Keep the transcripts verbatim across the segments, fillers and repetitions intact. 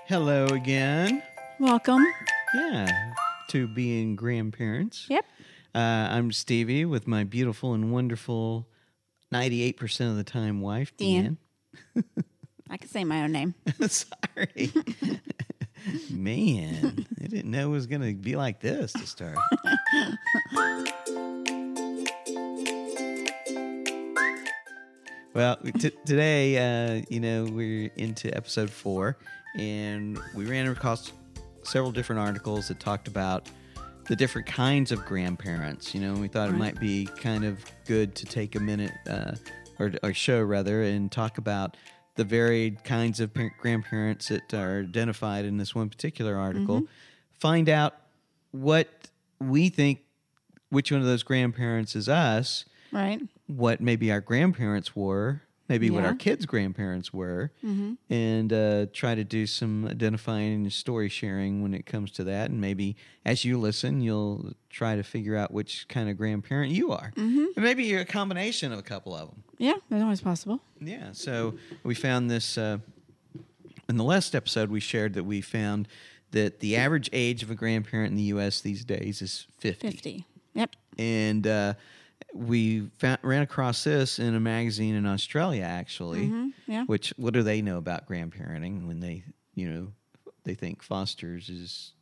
Hello again. Welcome. Yeah, to being grandparents. Yep. Uh, I'm Stevie with my beautiful and wonderful ninety-eight percent of the time wife, Deanne. Deanne. I can say my own name. Sorry. Man, I didn't know it was going to be like this to start. Well, t- today, uh, you know, we're into episode four, and we ran across several different articles that talked about the different kinds of grandparents. You know, we thought Right. it might be kind of good to take a minute, uh, or, or show rather, and talk about the varied kinds of par- grandparents that are identified in this one particular article. Mm-hmm. Find out what we think, which one of those grandparents is us, Right. what maybe our grandparents were, maybe what Yeah. our kids' grandparents were, Mm-hmm. and uh, try to do some identifying and story sharing when it comes to that. And maybe as you listen, you'll try to figure out which kind of grandparent you are. Mm-hmm. And maybe you're a combination of a couple of them. Yeah, that's always possible. Yeah, so we found this uh, in the last episode. We shared that we found that the average age of a grandparent in the U S these days is fifty. Fifty. Yep. And uh, we found, ran across this in a magazine in Australia, actually. Mm-hmm. Yeah. Which, what do they know about grandparenting when they, you know, they think Foster's is,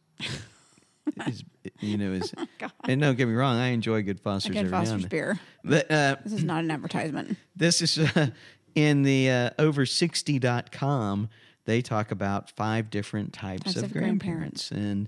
is you know, is. God. And don't get me wrong, I enjoy good Foster's Again, every now Foster's and then. beer. But uh, This is not an advertisement. this is uh, in the uh, over sixty dot com. They talk about five different types, Types of, of grandparents. And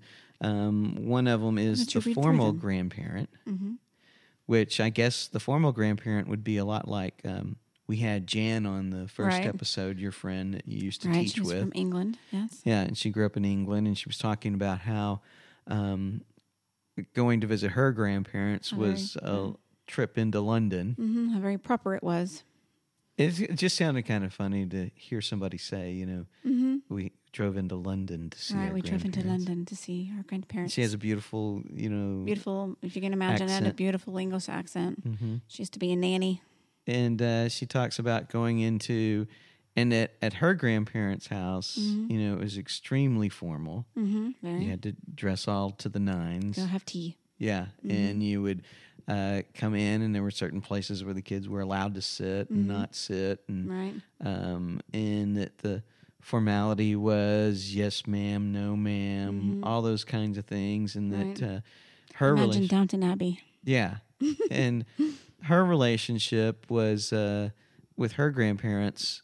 um, one of them is Why don't you the read through formal them? grandparent, Mm-hmm. which I guess the formal grandparent would be a lot like um, we had Jan on the first Right. episode, your friend that you used to Right. teach She's with. from England. Yes. Yeah, and she grew up in England, and she was talking about how um, going to visit her grandparents Oh, was very- a trip into London. Mm-hmm. How very proper it was. It, it just sounded kind of funny to hear somebody say, you know, Mm-hmm. we drove into London to see Right. our We drove into grandparents. London to see our grandparents. She has a beautiful, you know, beautiful, if you can imagine it, a accent. beautiful English accent. Mhm. She used to be a nanny. And uh, she talks about going into, and at, at her grandparents' house, Mhm. you know, it was extremely formal. Mm-hmm. Very. You had to dress all to the nines. Go have tea. Yeah, Mhm. and you would uh, come in, and there were certain places where the kids were allowed to sit and Mhm. not sit, and Right. um, and that the formality was yes, ma'am, no, ma'am, Mhm. all those kinds of things, and that Right. uh, her Imagine relation, Downton Abbey. yeah, and her relationship was uh, with her grandparents.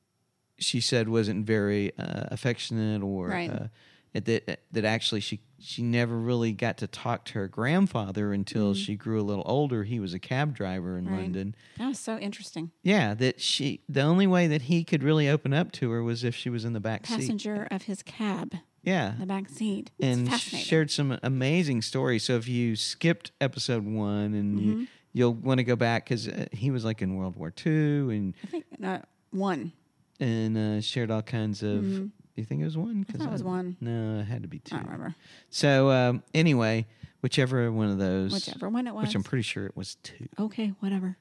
She said wasn't very uh, affectionate, or Right. uh, that that actually she she never really got to talk to her grandfather until Mhm. she grew a little older. He was a cab driver in Right. London. That was so interesting. Yeah, that she the only way that he could really open up to her was if she was in the back seat. Passenger of his cab, Yeah. the back seat. It's And fascinating. shared some amazing stories. So if you skipped episode one, and you, Mhm. you'll want to go back because uh, he was like in World War Two, and I think uh, one. and uh, shared all kinds of. Mhm. You think it was one? I thought it was one. No, it had to be two. I don't remember. So um, anyway, whichever one of those, Whichever one it was. which I'm pretty sure it was two. Okay, whatever.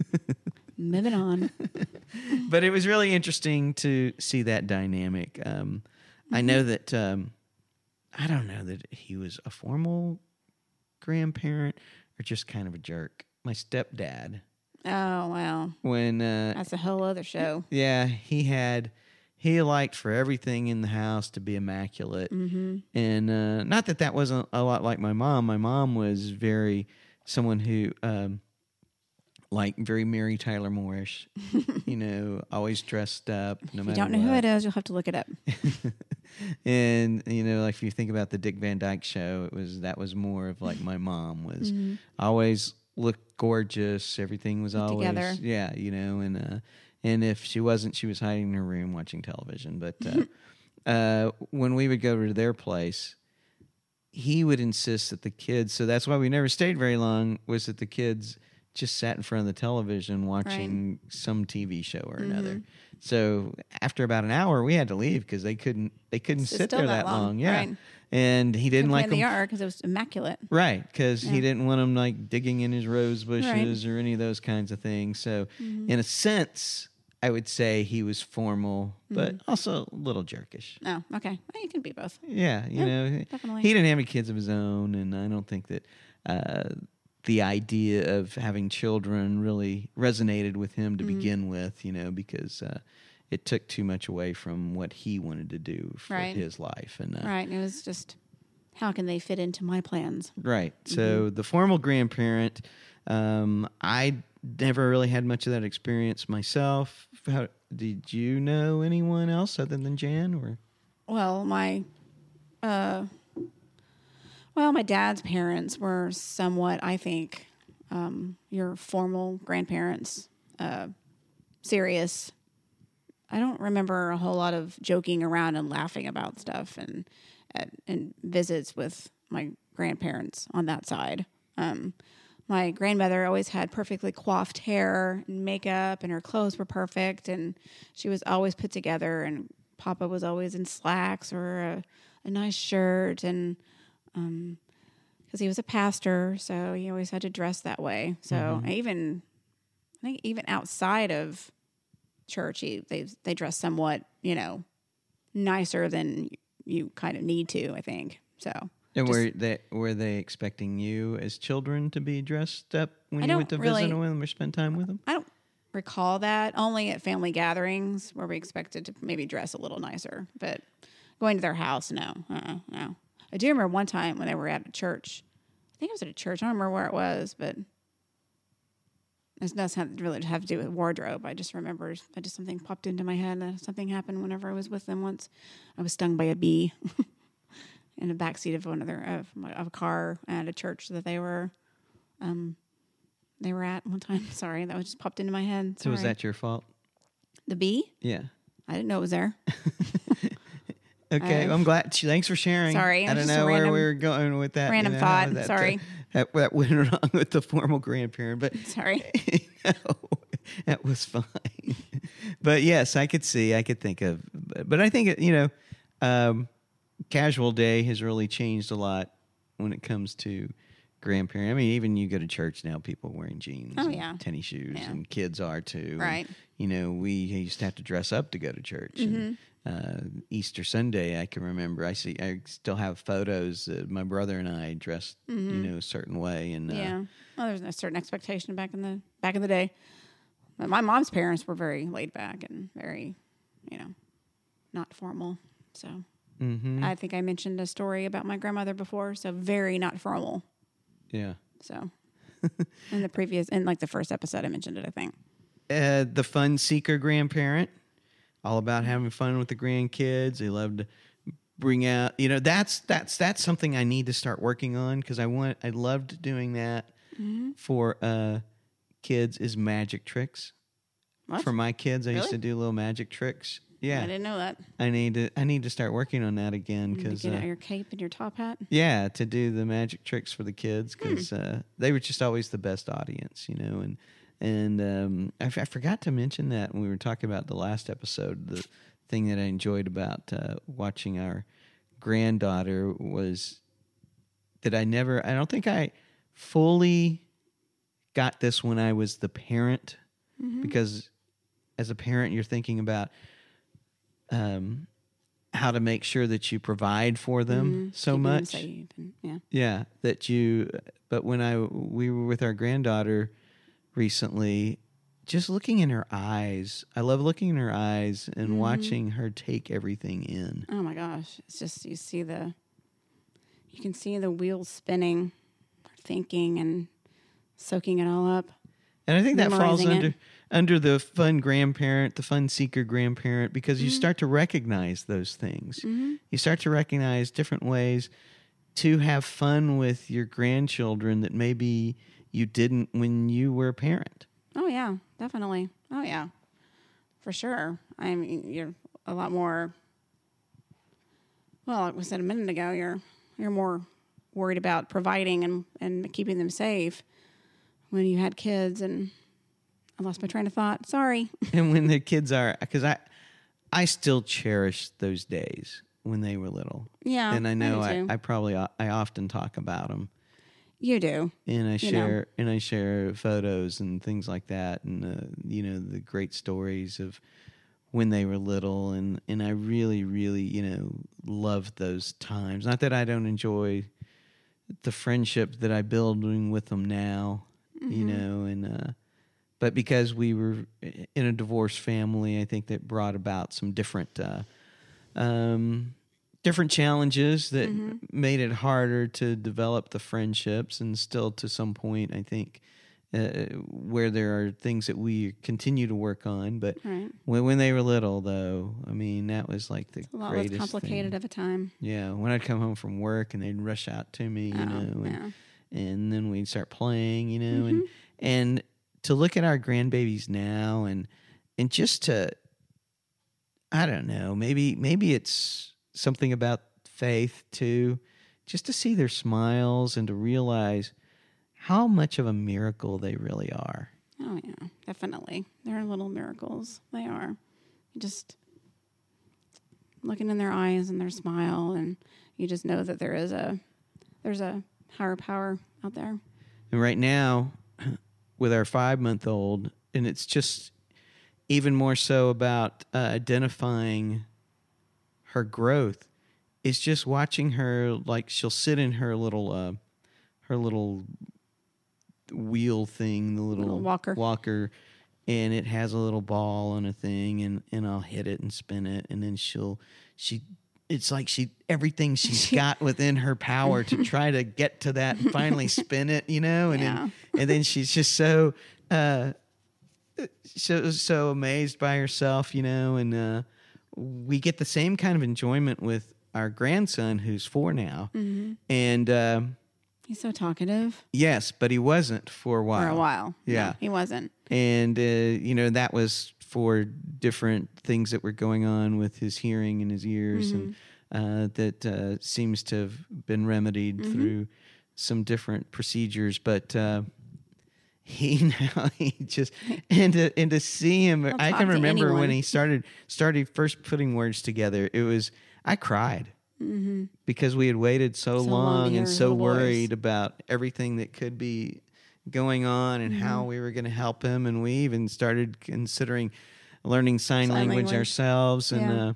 Moving on. But it was really interesting to see that dynamic. Um, I Mm-hmm. know that um, I don't know that he was a formal grandparent or just kind of a jerk. My stepdad, Oh, well. when uh, That's a whole other show. yeah, he had he liked for everything in the house to be immaculate, Mm-hmm. and uh, not that that wasn't a lot like my mom. My mom was very someone who. Um, like very Mary Tyler Moore-ish, you know, always dressed up. No If you matter don't know what. who it is, you'll have to look it up. And you know, like if you think about the Dick Van Dyke Show, it was that was more of like my mom was Mhm. always looked gorgeous. Everything was Put always together. yeah, you know, and uh, and if she wasn't, she was hiding in her room watching television. But uh, uh, when we would go to their place, he would insist that the kids. So that's why we never stayed very long. Was that the kids just sat in front of the television watching some T V show or another. Mhm. So after about an hour, we had to leave because they couldn't they couldn't It's sit still there that that long. long, Yeah, right. and he didn't Play like in the them. yard because it was immaculate. Right, because he Yeah. didn't want them like digging in his rose bushes Right. or any of those kinds of things. So, Mhm. in a sense, I would say he was formal, but also a little jerkish. Oh, okay. Well, you can be both. Yeah, you Yeah, know, definitely. he didn't have any kids of his own, and I don't think that uh, the idea of having children really resonated with him to begin with, you know, because uh, it took too much away from what he wanted to do for Right. his life. And uh, Right. It was just, how can they fit into my plans? Right. So the formal grandparent, um, I never really had much of that experience myself. How, did you know anyone else other than Jan? Or Well, my, uh, well, my dad's parents were somewhat, I think, um, your formal grandparents, uh, serious. I don't remember a whole lot of joking around and laughing about stuff and at, and visits with my grandparents on that side. Um, my grandmother always had perfectly coiffed hair and makeup, and her clothes were perfect, and she was always put together. And Papa was always in slacks or a, a nice shirt, and um, because he was a pastor, so he always had to dress that way. So Mm-hmm. I even, I think even outside of church, he, they they dress somewhat, you know, nicer than you kind of need to, I think. So and just- were they were they expecting you as children to be dressed up when I you went to don't visit really- them or spend time with them? I don't recall that. Only at family gatherings where we expected to maybe dress a little nicer, but going to their house, no, uh-uh, no. I do remember one time when they were at a church. I think it was at a church. I don't remember where it was, but it doesn't really have to do with wardrobe. I just remember I just something popped into my head. Uh, something happened whenever I was with them once. I was stung by a bee in the backseat of one of their of, my, of a car at a church that they were um they were at one time. Sorry, that was just popped into my head. So was Sorry. that your fault? The bee? Yeah. I didn't know it was there. Okay, I've- I'm glad. Thanks for sharing. Sorry, I it was don't just a know where random- we were going with that. random you know, how thought, That, sorry. uh, that, that went wrong with the formal grandparent, but Sorry. no, that was fine. But yes, I could see, I could think of, but, but I think it, you know, um, casual day has really changed a lot when it comes to grandparent. I mean, even you go to church now, people are wearing jeans, Oh, and yeah. tennis shoes, Yeah. and kids are too. Right. And, you know, we used to have to dress up to go to church. Mm-hmm. And, uh, Easter Sunday, I can remember. I see. I still have photos. Uh, my brother and I dressed, you know, a certain way, and uh, Mm-hmm. Yeah. Well, there's a certain expectation back in the back in the day. But my mom's parents were very laid back and very, you know, not formal. So mhm. I think I mentioned a story about my grandmother before. So very not formal. yeah. So in the previous, in like the first episode, I mentioned it. I think. Uh, the fun seeker grandparent, all about having fun with the grandkids. They love to bring out, you know, that's that's that's something I need to start working on because I want I loved doing that Mm-hmm. for uh, kids is magic tricks. What? For my kids, I used Really? to do little magic tricks. I Yeah, didn't know that. I need to I need to start working on that again You need to because get uh, out your cape and your top hat. yeah, to do the magic tricks for the kids because Hmm. uh, they were just always the best audience, you know. And and um, I, f- I forgot to mention that when we were talking about the last episode. The thing that I enjoyed about uh, watching our granddaughter was that I never, I don't think I fully got this when I was the parent because as a parent, you're thinking about um, how to make sure that you provide for them Mhm. so Keeping them much. safe and- yeah. Yeah, that you. But when I we were with our granddaughter recently, just looking in her eyes, I love looking in her eyes and Mm-hmm. watching her take everything in. Oh my gosh. It's just, you see the, you can see the wheels spinning, thinking and soaking it all up. And I think that falls Memorizing under it. under the fun grandparent, the fun seeker grandparent, because Mm-hmm. you start to recognize those things. You start to recognize different ways to have fun with your grandchildren that maybe you didn't when you were a parent. Oh yeah, definitely. Oh yeah, for sure. I mean, you're a lot more. Well, like we said a minute ago, you're you're more worried about providing and, and keeping them safe when you had kids. And I lost my train of thought. Sorry. And when the kids are, because I, I still cherish those days when they were little. Yeah, and I know I I, do I, too. probably I often talk about them. You do. And I You share know. and I share photos and things like that, and uh, you know, the great stories of when they were little, and, and I really, really, you know, loved those times. Not that I don't enjoy the friendship that I building with them now, mm-hmm. you know, and uh, but because we were in a divorced family, I think that brought about some different uh, um, different challenges that mm-hmm. made it harder to develop the friendships, and still to some point, I think, uh, where there are things that we continue to work on. But right. when, when they were little, though, I mean, that was like the it's a lot greatest less complicated thing. of a time. Yeah, when I'd come home from work and they'd rush out to me, you oh, know, and, yeah. and then we'd start playing, you know, mm-hmm. and and to look at our grandbabies now, and and just to, I don't know, maybe maybe it's something about faith too, just to see their smiles and to realize how much of a miracle they really are. Oh, yeah, definitely. They're little miracles. They are. You just looking in their eyes and their smile, and you just know that there is a there's a higher power out there. And right now, with our five-month-old, and it's just even more so about uh, identifying her growth, is just watching her, like she'll sit in her little uh, her little wheel thing, the little, little walker. walker, and it has a little ball on a thing, and, and I'll hit it and spin it, and then she'll she it's like she everything she's got within her power to try to get to that and finally spin it, you know, and yeah. then and then she's just so uh so so amazed by herself, you know, and uh we get the same kind of enjoyment with our grandson, who's four now, mm-hmm. and uh, he's so talkative. yes, but he wasn't for a while. For a while, yeah, no, he wasn't. And uh, you know, that was for different things that were going on with his hearing in his ears, mm-hmm. and uh, that uh, seems to have been remedied mm-hmm. through some different procedures, but. Uh, He now he just and to and to see him, He'll I can remember anyone. when he started started first putting words together. It was I cried mm-hmm. because we had waited so, so long, long and so worried voice. about everything that could be going on and mm-hmm. how we were going to help him, and we even started considering learning sign, sign language, language ourselves. And yeah. uh,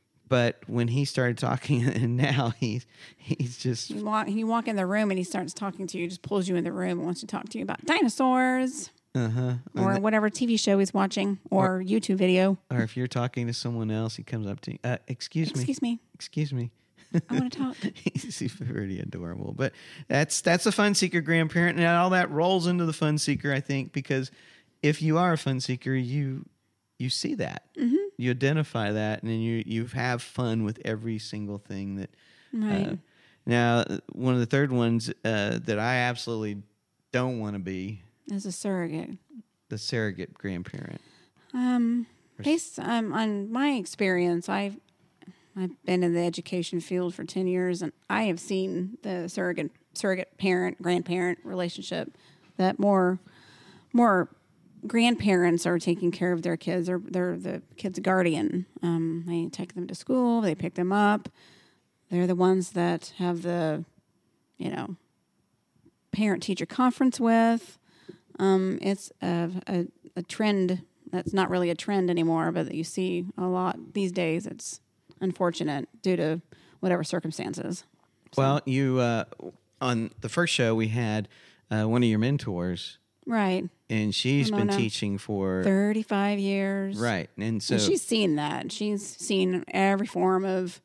but when he started talking, and now he's he's just you walk you walk in the room and he starts talking to you, just pulls you in the room and wants to talk to you about dinosaurs, uh-huh. or th- whatever T V show he's watching, or, or YouTube video. Or if you're talking to someone else, he comes up to you. Uh, excuse me. Excuse me. Excuse me. I want to talk. He's pretty adorable, but that's that's a fun seeker grandparent, and all that rolls into the fun seeker, I think, because if you are a fun seeker, you you see that, mm-hmm. you identify that, and then you you have fun with every single thing that. Right. Uh, now, one of the third ones uh, that I absolutely don't want to be as a surrogate, the surrogate grandparent. Um, based um, on my experience, I've I've been in the education field for ten years, and I have seen the surrogate surrogate parent grandparent relationship that more more grandparents are taking care of their kids, or they're the kids' guardian. Um, they take them to school, they pick them up. They're the ones that have the, you know, parent-teacher conference with. Um, it's a, a, a trend that's not really a trend anymore, but that you see a lot these days. It's unfortunate due to whatever circumstances. So. Well, you uh, on the first show we had uh, one of your mentors, right? And she's Ramona. been teaching for thirty-five years, right? And so and she's seen that. She's seen every form of,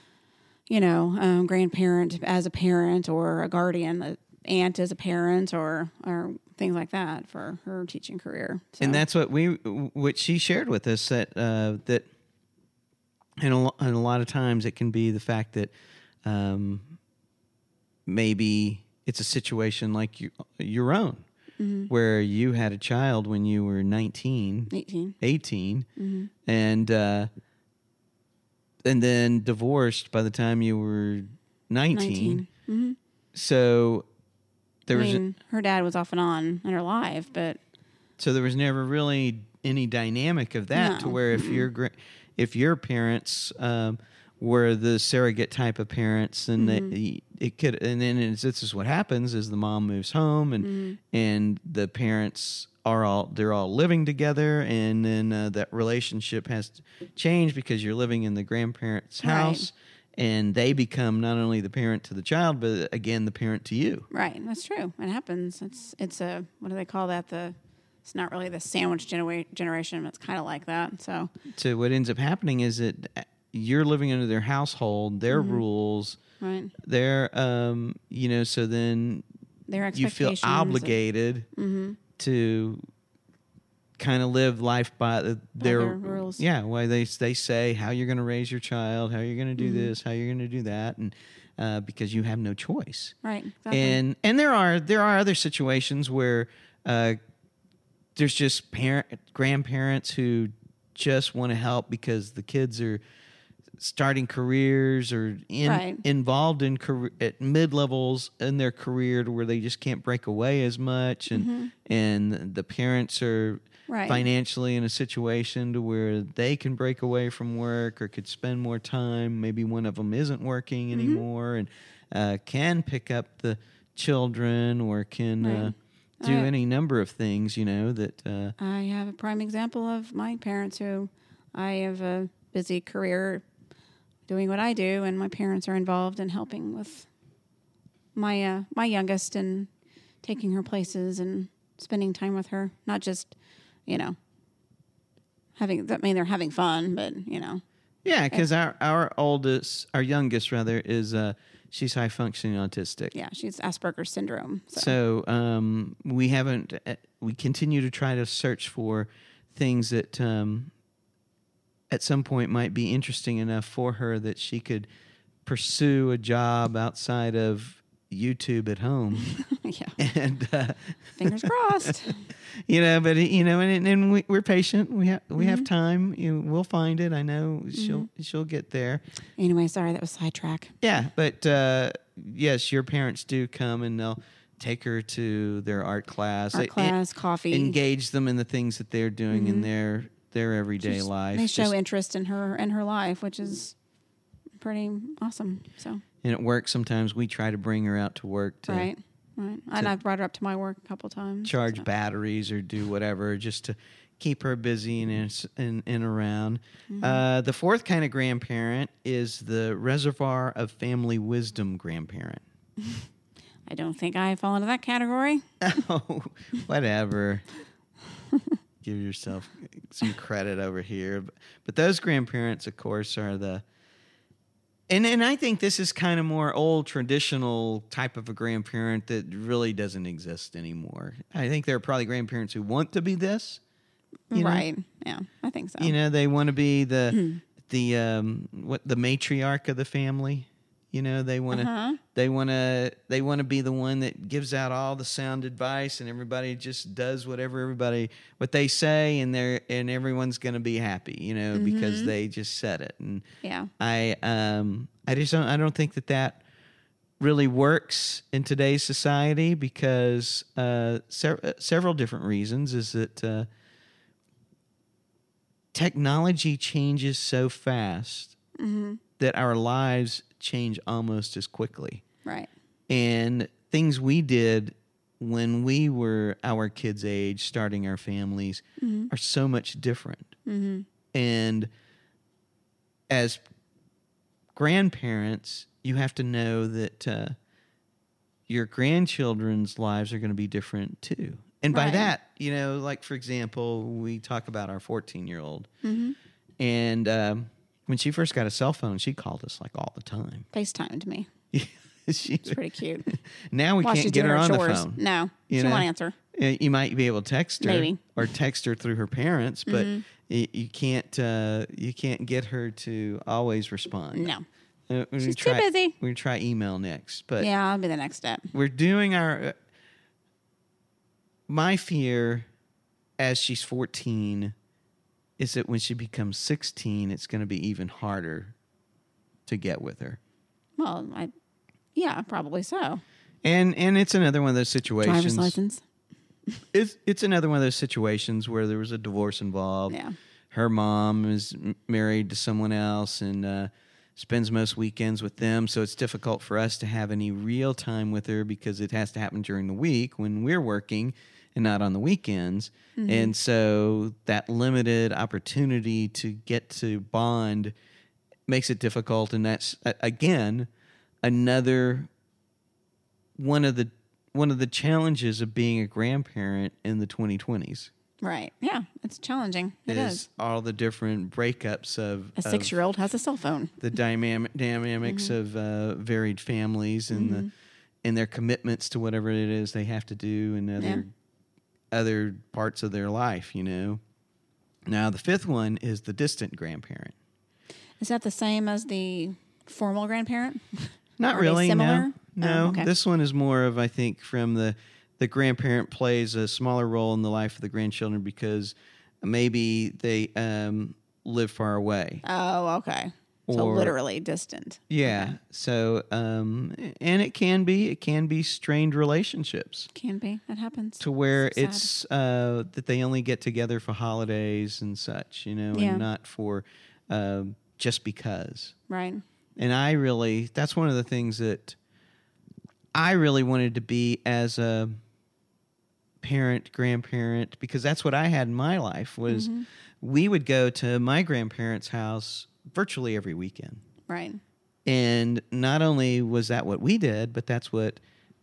you know, um, grandparent as a parent, or a guardian, an aunt as a parent, or or things like that for her teaching career. So. And that's what we, what she shared with us, that uh, that, and a, and a lot of times it can be the fact that um, maybe it's a situation like you, your own, mm-hmm. where you had a child when you were nineteen, eighteen, eighteen mm-hmm. and uh, and then divorced by the time you were nineteen. nineteen. Mm-hmm. So there I was mean, a, her dad was off and on in her life, but so there was never really any dynamic of that, no. to where if mm-hmm. your if your parents um, were the surrogate type of parents, and mm-hmm. they, it could, and then it's, this is what happens: is the mom moves home, and mm-hmm. and the parents are all they're all living together, and then uh, that relationship has changed because you're living in the grandparents' house, right. and they become not only the parent to the child, but again the parent to you. Right, that's true. It happens. It's it's a what do they call that? The It's not really the sandwich genera- generation. It's kind of like that. So, so what ends up happening is that you're living under their household, their mm-hmm. rules, right? Their, um, you know, so then their you feel obligated of, mm-hmm. to kind of live life by the, their, their rules. Yeah, why they they say how you're going to raise your child, how you're going to do mm-hmm. this, how you're going to do that, and uh, because you have no choice, right? Exactly. And and there are there are other situations where. Uh, There's just parent, grandparents who just want to help because the kids are starting careers or in, right. involved in career, at mid levels in their career to where they just can't break away as much, and mm-hmm. and the parents are right. financially in a situation to where they can break away from work or could spend more time. Maybe one of them isn't working mm-hmm. anymore and uh, can pick up the children or can. Right. Uh, do I, any number of things, you know, that... Uh, I have a prime example of my parents who I have a busy career doing what I do, and my parents are involved in helping with my uh, my youngest and taking her places and spending time with her. Not just, you know, having... I mean, they're having fun, but, you know. Yeah, because our, our oldest, our youngest, rather, is... Uh, She's high functioning autistic. Yeah, she's Asperger's syndrome. So, so um, we haven't. Uh, we continue to try to search for things that um, at some point might be interesting enough for her that she could pursue a job outside of YouTube at home. Yeah, and uh, fingers crossed. You know, but you know, and, and we, we're patient. We have we mm-hmm. have time. You know, we'll find it. I know she'll mm-hmm. she'll get there. Anyway, sorry that was sidetrack. Yeah, but uh, yes, your parents do come and they'll take her to their art class, art class, en- coffee, engage them in the things that they're doing mm-hmm. in their their everyday Just, life. They show Just, interest in her and her life, which is pretty awesome. So, and at work, sometimes we try to bring her out to work to. Right. Right, and I've brought her up to my work a couple times. Charge so. batteries or do whatever just to keep her busy and and, and around. Mm-hmm. Uh, the fourth kind of grandparent is the reservoir of family wisdom grandparent. I don't think I fall into that category. Oh, whatever. Give yourself some credit over here. But, but those grandparents, of course, are the... And and I think this is kind of more old traditional type of a grandparent that really doesn't exist anymore. I think there are probably grandparents who want to be this, you right? know? Yeah, I think so. You know, they want to be the the um, what the matriarch of the family. You know, they want to uh-huh. they want to they want to be the one that gives out all the sound advice, and everybody just does whatever everybody what they say, and they're and everyone's going to be happy. You know, mm-hmm. because they just said it. And yeah, I um I just don't I don't think that that really works in today's society because uh, se- several different reasons is that uh, technology changes so fast mm-hmm. that our lives change almost as quickly. Right. And things we did when we were our kids' age, starting our families, mm-hmm. are so much different. Mm-hmm. And as grandparents, you have to know that uh, your grandchildren's lives are going to be different too. And by right. that, you know, like, for example, we talk about our fourteen-year-old. Mm-hmm. And um, when she first got a cell phone, she called us like all the time. FaceTimed me. she, it's pretty cute. Now we While can't get her, her on chores. the phone. No, you she know? won't answer. You might be able to text her, maybe, or text her through her parents, but mm-hmm. you, you can't. Uh, you can't get her to always respond. No, uh, she's try, too busy. We're gonna try email next, but yeah, I'll be the next step. We're doing our. Uh, my fear, as she's fourteen, is that when she becomes sixteen, it's going to be even harder to get with her. Well, I, yeah, probably so. And and it's another one of those situations. Driver's license. It's it's another one of those situations where there was a divorce involved. Yeah. Her mom is married to someone else, and uh, spends most weekends with them, so it's difficult for us to have any real time with her because it has to happen during the week when we're working and not on the weekends. Mm-hmm. And so that limited opportunity to get to bond makes it difficult. And that's, again, another one of the one of the challenges of being a grandparent in the twenty twenties. Right. Yeah, it's challenging. It is, is. all the different breakups of a six-year-old has a cell phone. The dynamic dynamics mm-hmm. of uh, varied families and mm-hmm. the and their commitments to whatever it is they have to do and other yeah. other parts of their life. You know. Now the fifth one is the distant grandparent. Is that the same as the formal grandparent? Not Are really. They similar? No. No. Oh, okay. This one is more of I think from the. The grandparent plays a smaller role in the life of the grandchildren because maybe they um, live far away. Oh, okay. Or, so literally distant. Yeah. Okay. So, um, and it can be, it can be strained relationships. Can be. That happens. To where so it's uh, that they only get together for holidays and such, you know, yeah. and not for uh, just because. Right. And I really, that's one of the things that I really wanted to be as a parent, grandparent, because that's what I had in my life was mm-hmm. we would go to my grandparents' house virtually every weekend. Right. And not only was that what we did, but that's what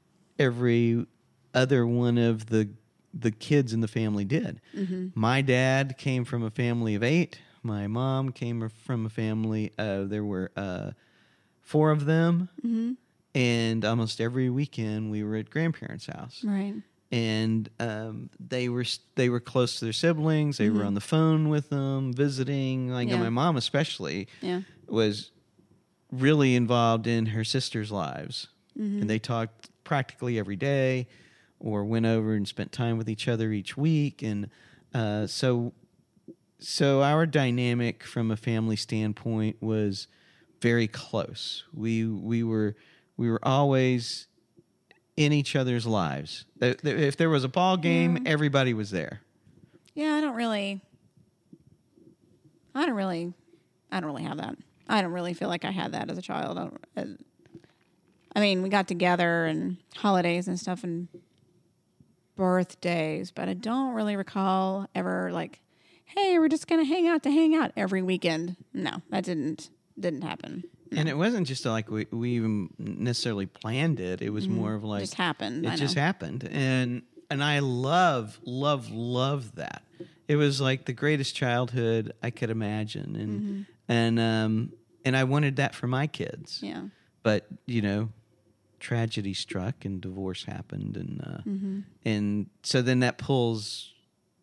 every other one of the the kids in the family did. Mm-hmm. My dad came from a family of eight. My mom came from a family, uh, there were uh, four of them. Mm-hmm. And almost every weekend we were at grandparents' house. Right. And um, they were they were close to their siblings. They mm-hmm. were on the phone with them, visiting. Like yeah. my mom especially yeah. was really involved in her sisters' lives. Mm-hmm. And they talked practically every day or went over and spent time with each other each week. And uh, so, so our dynamic from a family standpoint was very close. We we were we were always in each other's lives. If there was a ball game, yeah. everybody was there. Yeah, I don't really, I don't really, I don't really have that. I don't really feel like I had that as a child. I, don't, I mean, we got together and holidays and stuff and birthdays, but I don't really recall ever like, hey, we're just going to hang out to hang out every weekend. No, that didn't, didn't happen. No. And it wasn't just like we, we even necessarily planned it. It was mm-hmm. more of like... It just happened. It I just know. happened. And and I love, love, love that. It was like the greatest childhood I could imagine. And mm-hmm. and um and I wanted that for my kids. Yeah. But, you know, tragedy struck and divorce happened. And, uh, mm-hmm. and so then that pulls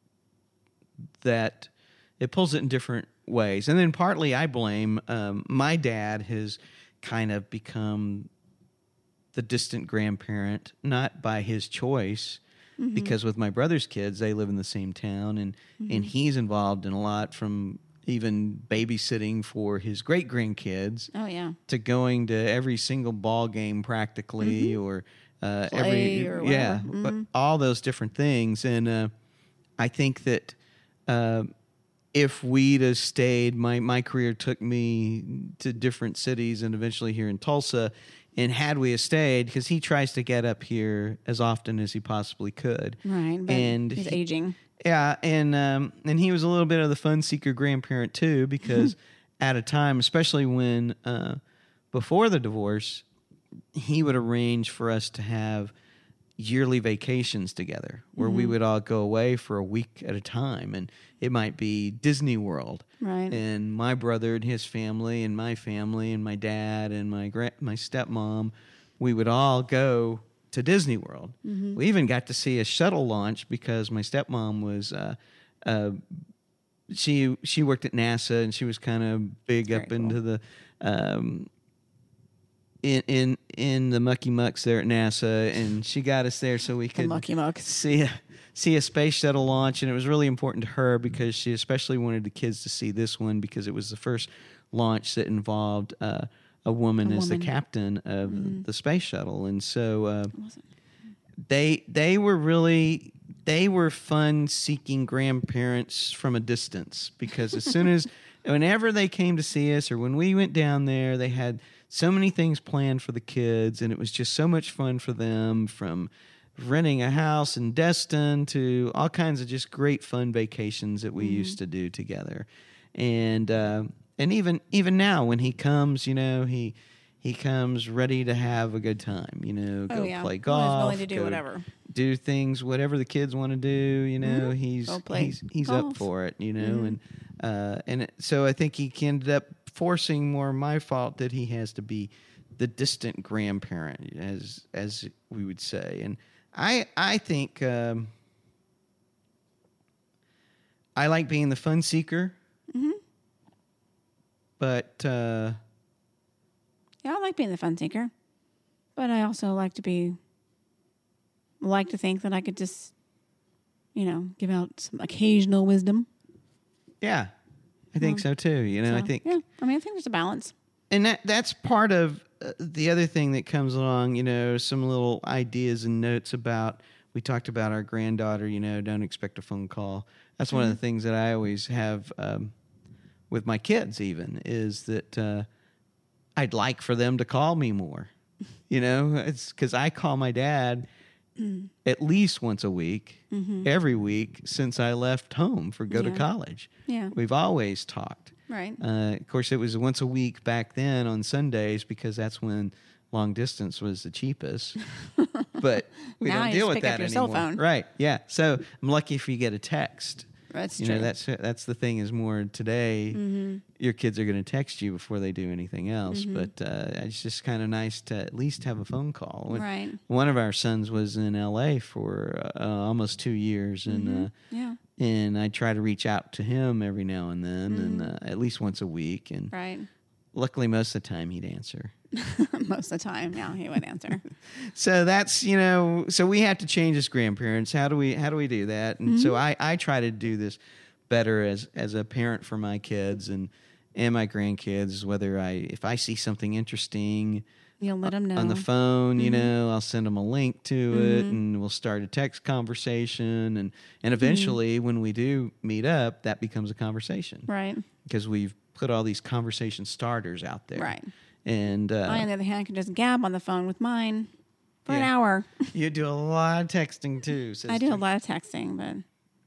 that... It pulls it in different ways. And then partly I blame um, my dad has kind of become the distant grandparent, not by his choice, mm-hmm. because with my brother's kids, they live in the same town, and, mm-hmm. and he's involved in a lot from even babysitting for his great-grandkids oh, yeah. to going to every single ball game practically mm-hmm. or uh, Play every... or yeah, mm-hmm. but all those different things. And uh, I think that... Uh, If we'd have stayed, my, my career took me to different cities and eventually here in Tulsa. And had we have stayed, because he tries to get up here as often as he possibly could. Right, but and he's he, aging. Yeah, and um, and he was a little bit of the fun seeker grandparent too, because at a time, especially when uh, before the divorce, he would arrange for us to have yearly vacations together where mm-hmm. we would all go away for a week at a time, and it might be Disney World, right? And my brother and his family and my family and my dad and my gra- my stepmom, we would all go to Disney World. Mm-hmm. We even got to see a shuttle launch because my stepmom was uh, uh, she she worked at NASA, and she was kind of big Very up cool. into the um, in in in the mucky mucks there at NASA, and she got us there so we could the mucky mucks. see a, see a space shuttle launch. And it was really important to her because she especially wanted the kids to see this one because it was the first launch that involved uh, a woman a as woman. the captain of mm-hmm. the space shuttle. And so uh, wasn't. they they were really they were fun seeking grandparents from a distance, because as soon as whenever they came to see us or when we went down there, they had so many things planned for the kids, and it was just so much fun for them, from renting a house in Destin to all kinds of just great fun vacations that we mm-hmm. used to do together. And uh, and even even now when he comes, you know, he he comes ready to have a good time, you know, go oh, yeah. play golf, Always willing to do whatever. Do things, whatever the kids want to do, you know, mm-hmm. he's he's he's golf. up for it, you know, mm-hmm. and uh, and it, so I think he ended up forcing more my fault that he has to be the distant grandparent, as as we would say. And I I think um, I like being the fun seeker, mm-hmm. but uh, yeah, I like being the fun seeker, but I also like to be like to think that I could just, you know, give out some occasional wisdom. Yeah, I think um, so too. You know, so, I think yeah, I mean, I think there's a balance, and that that's part of uh, the other thing that comes along. You know, some little ideas and notes about. We talked about our granddaughter. You know, don't expect a phone call. That's mm-hmm. one of the things that I always have um, with my kids. Even is that uh, I'd like for them to call me more. You know, it's because I call my dad. Mm. At least once a week, mm-hmm. every week since I left home for go yeah. to college. Yeah, we've always talked. Right. Uh, of course, it was once a week back then on Sundays because that's when long distance was the cheapest. But we now don't you deal just with pick that up your anymore. Cell phone. Right? Yeah. So I'm lucky if you get a text. That's you true. know, that's that's the thing is more today. Mm-hmm. Your kids are going to text you before they do anything else. Mm-hmm. But uh, it's just kind of nice to at least have a phone call. When right. One of our sons was in L A for uh, almost two years, and mm-hmm. uh, yeah, and I try to reach out to him every now and then, mm-hmm. and uh, at least once a week. And right. luckily, most of the time he'd answer. Most of the time, yeah, he would answer. So that's, you know, so we have to change as grandparents. How do we how do we do that? And mm-hmm. so I, I try to do this better as as a parent for my kids and and my grandkids. Whether I if I see something interesting, you'll let them know on the phone. Mm-hmm. You know, I'll send them a link to mm-hmm. it, and we'll start a text conversation, and and eventually, mm-hmm. when we do meet up, that becomes a conversation, right? Because we've put all these conversation starters out there, right? And uh, I, on the other hand, can just gab on the phone with mine for yeah. an hour. You do a lot of texting too, sister. I do a lot of texting, but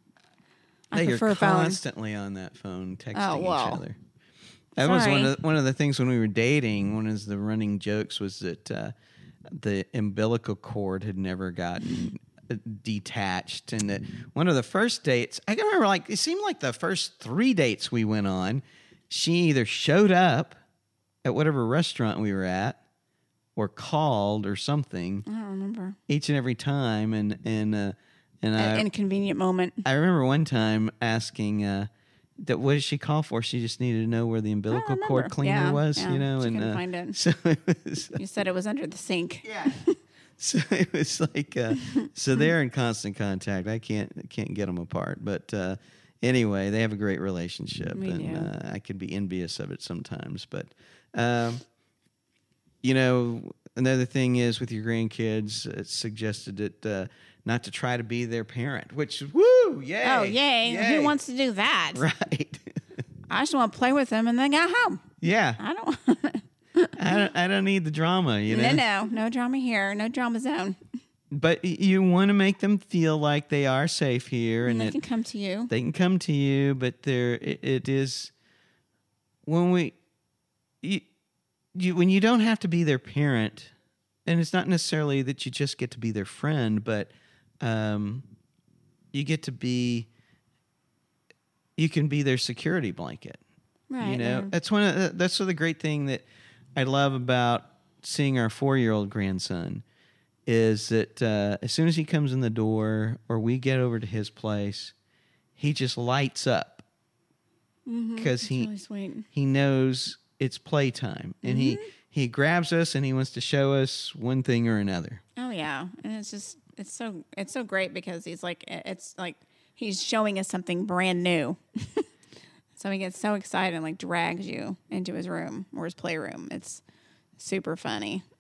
I hey, prefer you're phone. constantly on that phone texting oh, well. each other. That Sorry. was one of the, one of the things when we were dating. One of the running jokes was that uh, the umbilical cord had never gotten detached, and that one of the first dates, I can remember, like it seemed like the first three dates we went on, she either showed up at whatever restaurant we were at, or called or something. I don't remember. Each and every time, and and uh, and An I, inconvenient moment. I remember one time asking, uh, that what did she call for? She just needed to know where the umbilical cord cleaner yeah, was, yeah. you know, she and couldn't uh, find it. So it was, you said it was under the sink. Yeah. So it was like, uh, so they're in constant contact. I can't can't get them apart, but. Uh, Anyway, they have a great relationship, We and do. uh, I could be envious of it sometimes. But, um, you know, another thing is with your grandkids, it's suggested that uh, not to try to be their parent, which, woo, yay. Oh, yay. yay. Who wants to do that? Right. I just want to play with them and then go home. Yeah. I don't I don't, I don't need the drama, you know? No, no. No drama here. No drama zone. But you want to make them feel like they are safe here, and, and they that can come to you. They can come to you, but there it, it is when we you, you when you don't have to be their parent, and it's not necessarily that you just get to be their friend, but um, you get to be you can be their security blanket. Right. You know, that's one of the, that's the great thing that I love about seeing our four-year-old grandson. Is that uh, as soon as he comes in the door or we get over to his place, he just lights up because mm-hmm. he really sweet. he knows it's playtime, and mm-hmm. he he grabs us and he wants to show us one thing or another. Oh yeah, and it's just it's so it's so great because he's like it's like he's showing us something brand new. So he gets so excited and like drags you into his room or his playroom. It's super funny.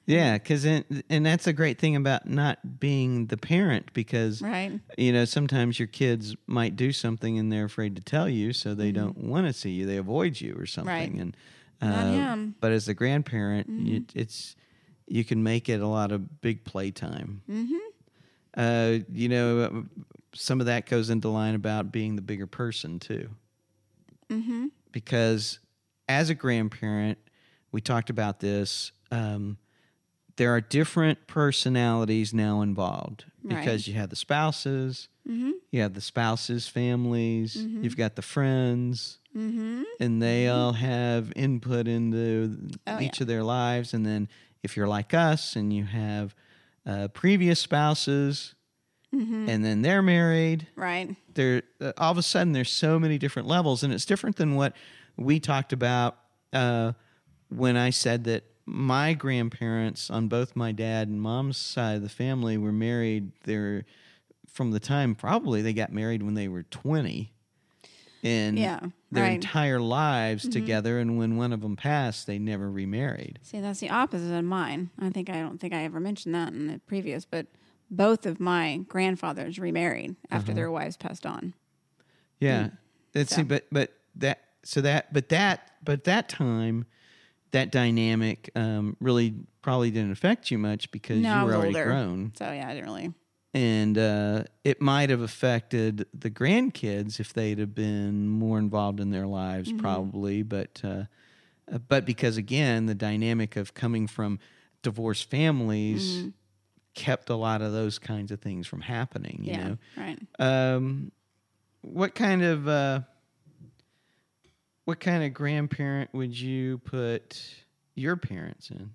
Yeah, because and that's a great thing about not being the parent, because Right. you know sometimes your kids might do something and they're afraid to tell you, so they Mm-hmm. don't want to see you. They avoid you or something. Right. And Not uh, him. but as the grandparent, Mm-hmm. you, it's you can make it a lot of big playtime. Mm-hmm. Uh, you know, some of that goes into line about being the bigger person too. Mm-hmm. Because as a grandparent, we talked about this. Um, there are different personalities now involved, because Right. you have the spouses, Mm-hmm. you have the spouses' families, Mhm. you've got the friends, Mm-hmm. and they all have input into Oh, each yeah. of their lives. And then if you're like us and you have uh, previous spouses, Mm-hmm. and then they're married, Right. there uh, all of a sudden there's so many different levels, and it's different than what we talked about uh, when I said that my grandparents on both my dad and mom's side of the family were married. They're from the time probably they got married when they were twenty, and Yeah, their right. entire lives Mm-hmm. together. And when one of them passed, they never remarried. See, that's the opposite of mine. I think I don't think I ever mentioned that in the previous, but both of my grandfathers remarried after Uh-huh. their wives passed on. Yeah, that's So. but but that so that but that but that time, that dynamic um, really probably didn't affect you much because No, I you were was already older. grown, So yeah, I didn't really. and uh, it might have affected the grandkids if they'd have been more involved in their lives, Mm-hmm. probably. But uh, uh, but because again, the dynamic of coming from divorced families Mm-hmm. kept a lot of those kinds of things from happening. You Yeah, know. right. Um, what kind of uh, what kind of grandparent would you put your parents in?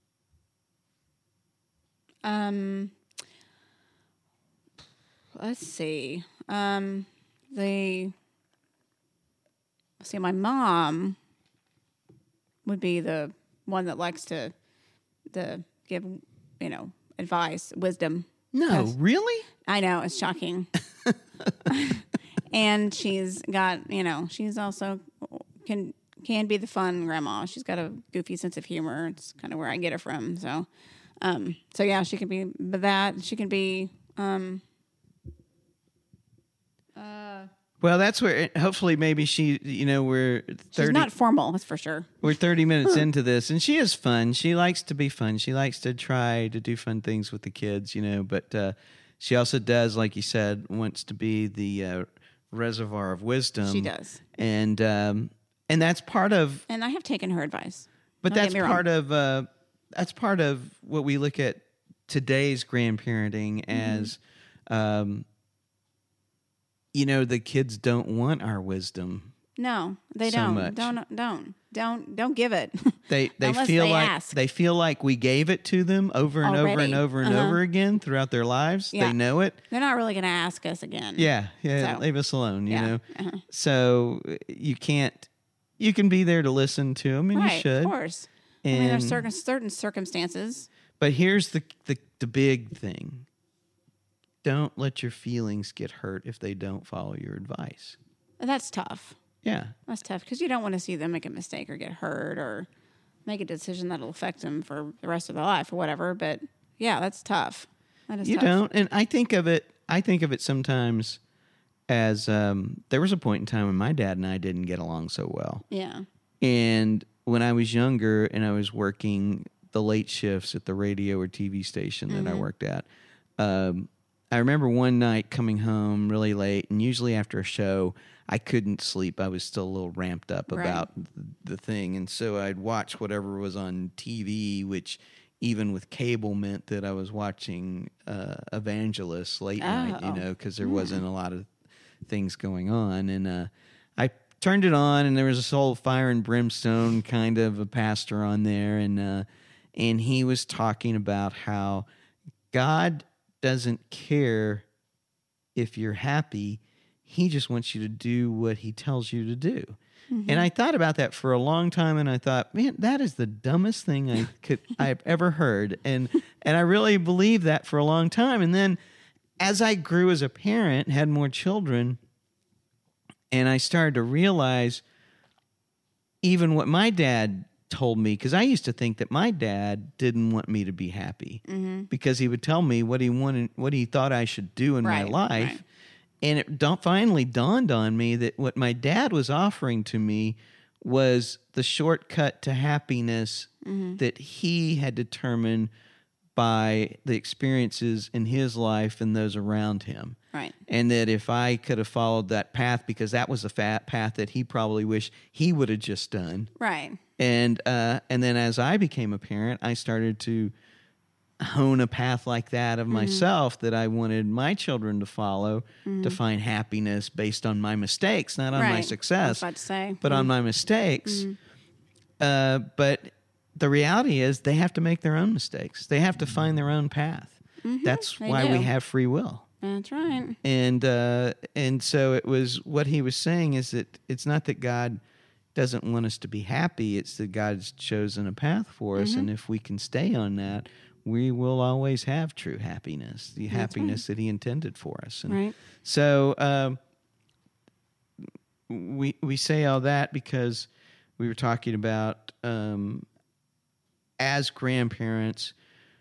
Um, let's see. Um, the see, my mom would be the one that likes to the give you know advice, wisdom. No, Yes. really? I know, it's shocking. And she's got, you know, she's also can can be the fun grandma. She's got a goofy sense of humor. It's kind of where I get it from. So, um, so yeah, she can be that. She can be, um, uh, Well, that's where hopefully maybe she, you know, we're she's thirty. not formal, that's for sure. We're thirty minutes into this, and she is fun. She likes to be fun. She likes to try to do fun things with the kids, you know. But uh, she also does, like you said, wants to be the uh, reservoir of wisdom. She does, and um, and that's part of. and I have taken her advice. But Don't that's get me part wrong. of. Uh, that's part of what we look at today's grandparenting as. Um, you know, the kids don't want our wisdom. No, they so don't. much. Don't don't don't don't give it. They they Unless feel they like ask. they feel like we gave it to them over and over Already. and over and Uh-huh. over again throughout their lives. Yeah. They know it. They're not really going to ask us again. Yeah, yeah. So. Leave us alone. You Yeah. know. Uh-huh. So uh, you can't. You can be there to listen to them, and Right, you should. of course. And, I mean, there's certain certain circumstances. But here's the, the the big thing. Don't let your feelings get hurt if they don't follow your advice. That's tough. Yeah. That's tough because you don't want to see them make a mistake or get hurt or make a decision that'll affect them for the rest of their life or whatever. But yeah, that's tough. That is You tough. don't. And I think of it I think of it sometimes as um, there was a point in time when my dad and I didn't get along so well. Yeah. And when I was younger and I was working the late shifts at the radio or T V station that I worked at, um, I remember one night coming home really late, and usually after a show, I couldn't sleep. I was still a little ramped up Right. about the thing. And so I'd watch whatever was on T V, which even with cable meant that I was watching uh, Evangelists late night, you Oh. know, because there wasn't a lot of things going on. And uh, I turned it on, and there was this whole fire and brimstone kind of a pastor on there. And, uh, and he was talking about how God doesn't care if you're happy. He just wants you to do what he tells you to do. Mm-hmm. And I thought about that for a long time, and I thought, man, that is the dumbest thing I could I've ever heard. And and I really believed that for a long time. And then as I grew as a parent, had more children, and I started to realize even what my dad told me, because I used to think that my dad didn't want me to be happy mm-hmm. because he would tell me what he wanted, what he thought I should do in right, my life. Right. And it don't, finally dawned on me that what my dad was offering to me was the shortcut to happiness mm-hmm. that he had determined by the experiences in his life and those around him. Right. And that if I could have followed that path, because that was a fat path that he probably wished he would have just done. Right. And uh, and then as I became a parent, I started to hone a path like that of mm-hmm. myself that I wanted my children to follow mm-hmm. to find happiness based on my mistakes, not on right. my success, I was about to say. but mm-hmm. on my mistakes. Mm-hmm. Uh, but the reality is they have to make their own mistakes. They have to find their own path. Mm-hmm. That's they why do. we have free will. That's right. And uh, and so it was what he was saying is that it's not that God doesn't want us to be happy. It's that God's chosen a path for us. Mm-hmm. And if we can stay on that, we will always have true happiness, the That's happiness right. that he intended for us. And right. so um, we we say all that because we were talking about um, as grandparents,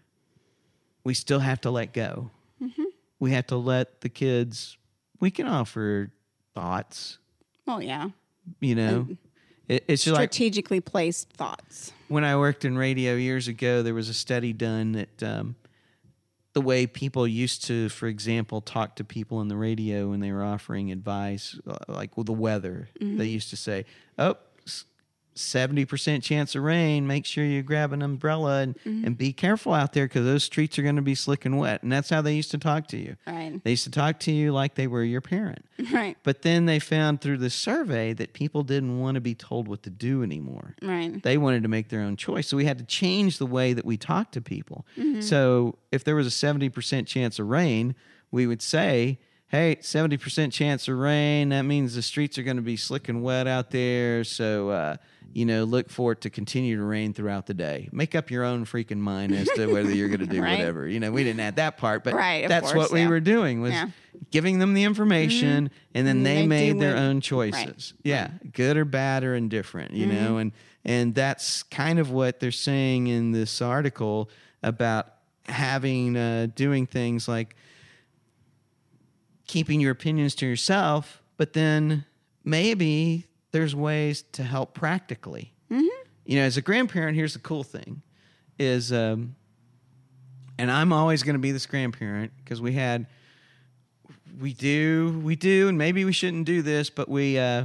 we still have to let go. Mm-hmm. We have to let the kids, we can offer thoughts. Well, yeah. You know, and it, it's just strategically like, placed thoughts. When I worked in radio years ago, there was a study done that um, the way people used to, for example, talk to people on the radio when they were offering advice, like with the weather, mm-hmm. they used to say, oh, seventy percent chance of rain, make sure you grab an umbrella and, mm-hmm. and be careful out there because those streets are going to be slick and wet. And that's how they used to talk to you. Right. They used to talk to you like they were your parent. Right. But then they found through the survey that people didn't want to be told what to do anymore. Right. They wanted to make their own choice. So we had to change the way that we talk to people. Mm-hmm. So if there was a seventy percent chance of rain, we would say, hey, seventy percent chance of rain, that means the streets are going to be slick and wet out there. So, uh, you know, look for it to continue to rain throughout the day. Make up your own freaking mind as to whether you're going to do right. whatever. You know, we didn't add that part, but right, that's course, what we yeah. were doing was yeah. giving them the information, mm-hmm. and then and they, they made their it. own choices. Right. Yeah, right. good or bad or indifferent, you mm-hmm. know, and and that's kind of what they're saying in this article about having, uh, doing things like keeping your opinions to yourself, but then maybe there's ways to help practically. Mm-hmm. You know, as a grandparent, here's the cool thing is, um, and I'm always going to be this grandparent because we had, we do, we do, and maybe we shouldn't do this, but we, uh,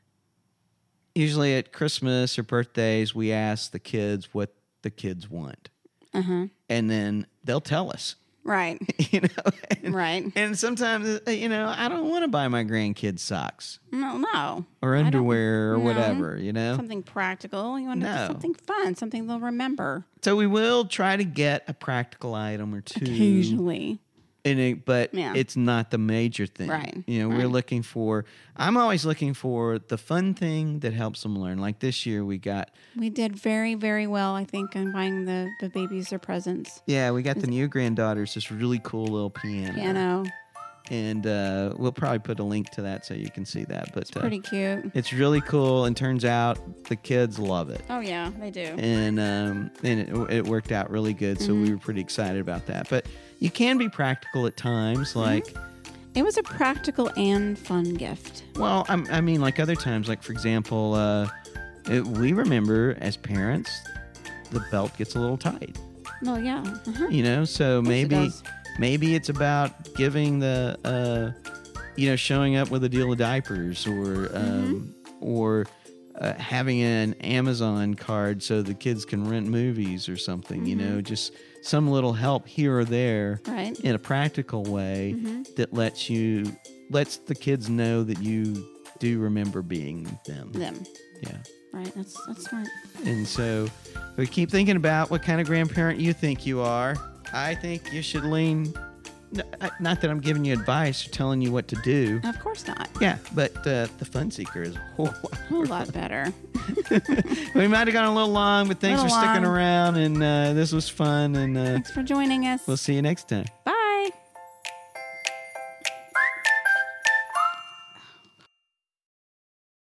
usually at Christmas or birthdays, we ask the kids what the kids want. Uh-huh. And then they'll tell us. Right. You know, and, right. And sometimes, you know, I don't want to buy my grandkids socks. No, no. Or underwear or no. whatever, you know? Something practical. You want to No. do something fun, something they'll remember. So we will try to get a practical item or two. Occasionally. And it, but Yeah. it's not the major thing. Right, You know, right. we're looking for, I'm always looking for the fun thing that helps them learn. Like this year we got, We did very, very well, I think, in buying the, the babies their presents. yeah, we got the new granddaughters this really cool little piano. Piano. And uh, we'll probably put a link to that so you can see that. But It's pretty cute. Uh, it's really cool, and turns out the kids love it. Oh, yeah, they do. And um, and it, it worked out really good, so Mm-hmm. we were pretty excited about that. But you can be practical at times, like, Mm-hmm. It was a practical and fun gift. well, I'm, I mean, like other times, like for example, uh, it, we remember as parents, the belt gets a little tight. Well, yeah. Uh-huh. You know, so Of course it maybe does. maybe it's about giving the, uh, you know, showing up with a deal of diapers, or um, or uh, having an Amazon card so the kids can rent movies or something. Mm-hmm. You know, just some little help here or there, Right. in a practical way Mm-hmm. that lets you lets the kids know that you do remember being them. Them. Yeah. Right. That's that's smart. And so we keep thinking about what kind of grandparent you think you are. I think you should lean, n- not that I'm giving you advice or telling you what to do. Of course not. Yeah, but uh, the fun seeker is a whole lot. A whole lot better. We might have gone a little long, but thanks for Little sticking long. around, and uh, this was fun, and uh, Thanks for joining us. we'll see you next time. Bye.